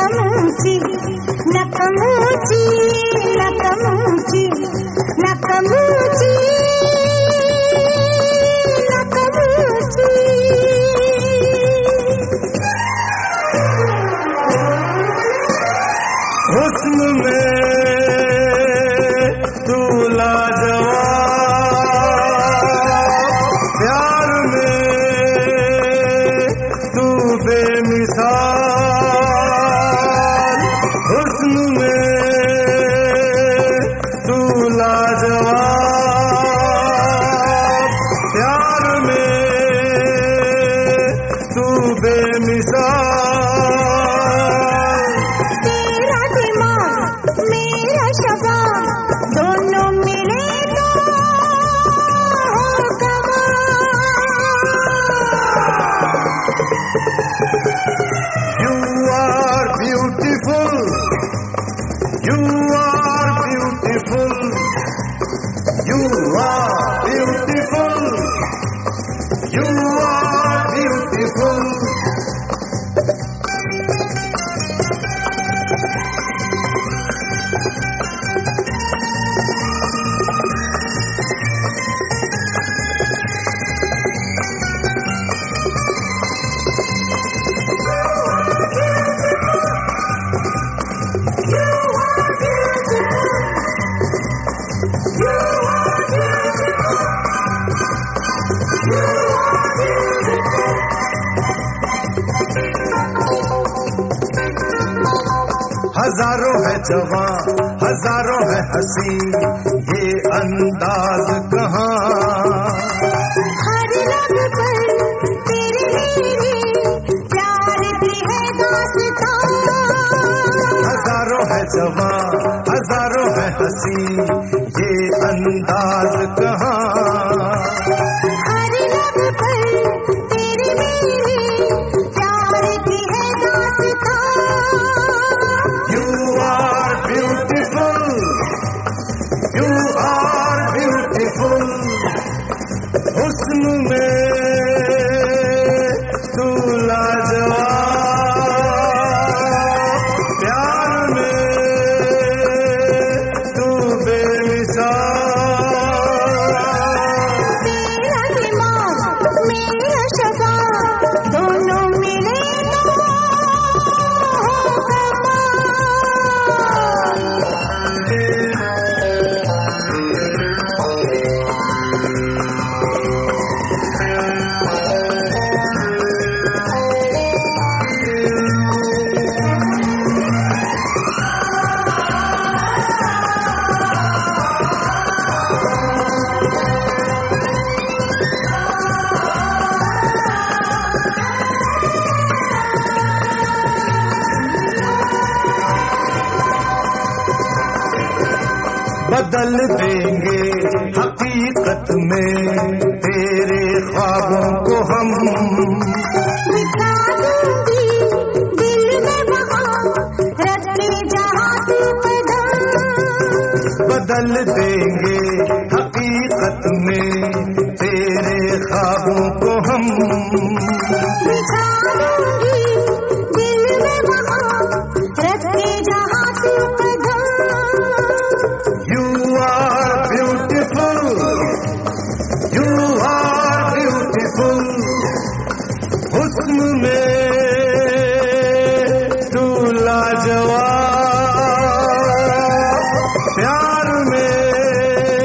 नकमूची नकमूची नकमूची नकमूची नकमूची। हुस्न में तू लाजवाब, प्यार में तू बेमिसाल। हुस्न में तू लाजवाब, प्यार में तू बेमिसाल। तेरा दिमाग मेरा शबाब दोनों मिले तो हो कमाल। You are beautiful, you are beautiful, you are beautiful, you are beautiful। हजारों है जवां, हजारों है हंसी, ये अंदाज कहाँ। हर रंग पर तेरे मेरे प्यार की है दास्तां। हजारों है जवां, हजारों है हंसी, ये अंदाज कहाँ। हर रंग पर तेरे मेरे प्यार की है दास्तां। You are beautiful, you are beautiful। हुस्न में तू लाजवाब, प्यार में तू बेमिसाल। तेरा दिमाग मेरा शबाब दोनों मिले तो हो बदल देंगे हकीकत में तेरे ख्वाबों को हम। बिठा दूंगी दिल में वहाँ रखे जहाँ तू कदम। बदल देंगे हकीकत में तेरे ख्वाबों को हम। बिठा दूंगी दिल में वहाँ रखे जहाँ तू कदम। You are beautiful, you are beautiful। हुस्न में तू लाजवाब, प्यार में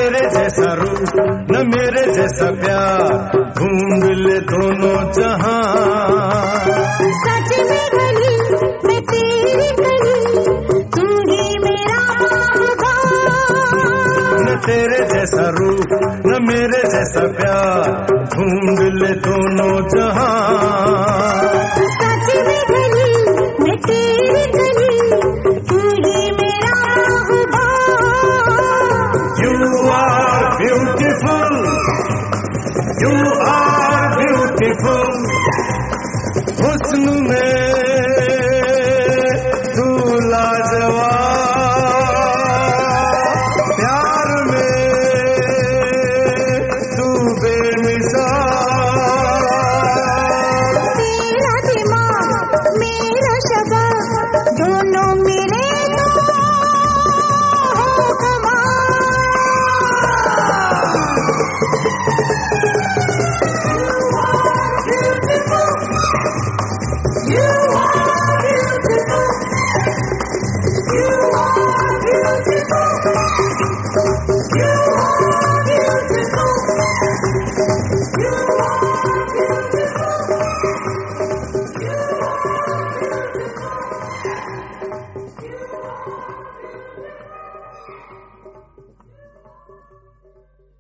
तेरे जैसा रूप न मेरे जैसा प्यार, ढूंढ ले दोनों जहां। सच में